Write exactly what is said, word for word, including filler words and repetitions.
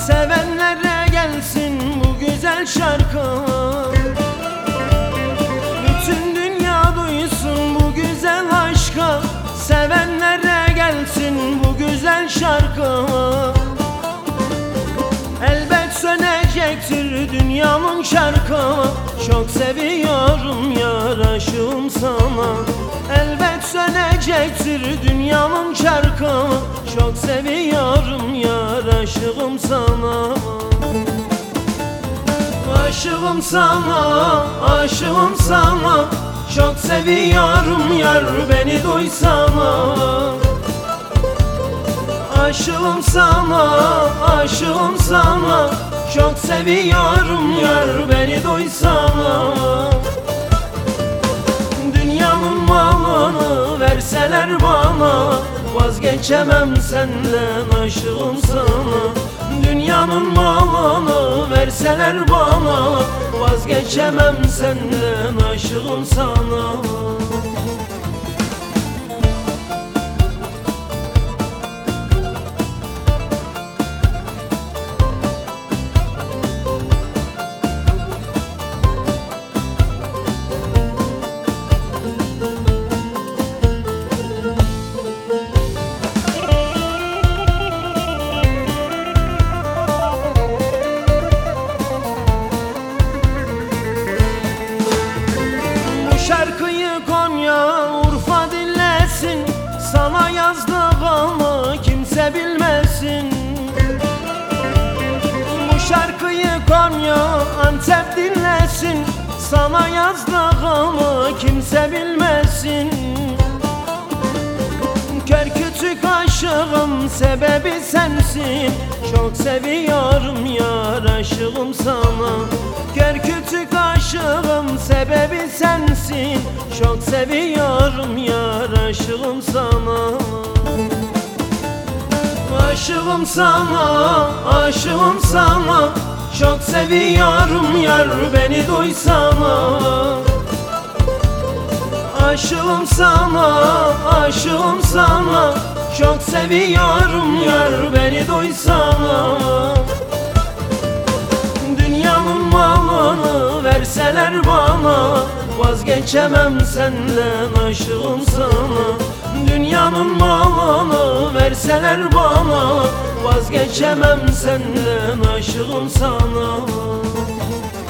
Sevenlere gelsin bu güzel şarkı, bütün dünya duysun bu güzel aşkı. Sevenlere gelsin bu güzel şarkı, elbet sönecektir dünyamın şarkı. Çok seviyorum yar, aşığım sana. Elbet sönecektir dünyamın şarkı. Çok seviyorum yar, aşığım sana. Aşığım sana, aşığım sana. Çok seviyorum yar, beni duysana. Aşığım sana, aşığım sana. Çok seviyorum yar, beni duysana. Dünyamın malını verseler bana, vazgeçemem senden, aşığım sana. Dünyanın malını verseler bana, vazgeçemem senden, aşığım sana. Şarkıyı Konya, Urfa dinlesin, sana yazdığımı kimse bilmesin. Bu şarkıyı Konya, Antep dinlesin, sana yazdığımı kimse bilmesin. Kör kütük aşığım, sebebi sensin. Çok seviyorum yar, aşığım sana. Kör kütük aşığım, sebebi sensin. Çok seviyorum yar, aşığım sana. Aşığım sana, aşığım sana. Çok seviyorum yar, beni duysana. Aşığım sana, aşığım sana. Çok seviyorum yar, beni duysana. Dünyamın malını verseler bana, vazgeçemem senden, aşığım sana. Dünyanın malını verseler bana, vazgeçemem senden, aşığım sana.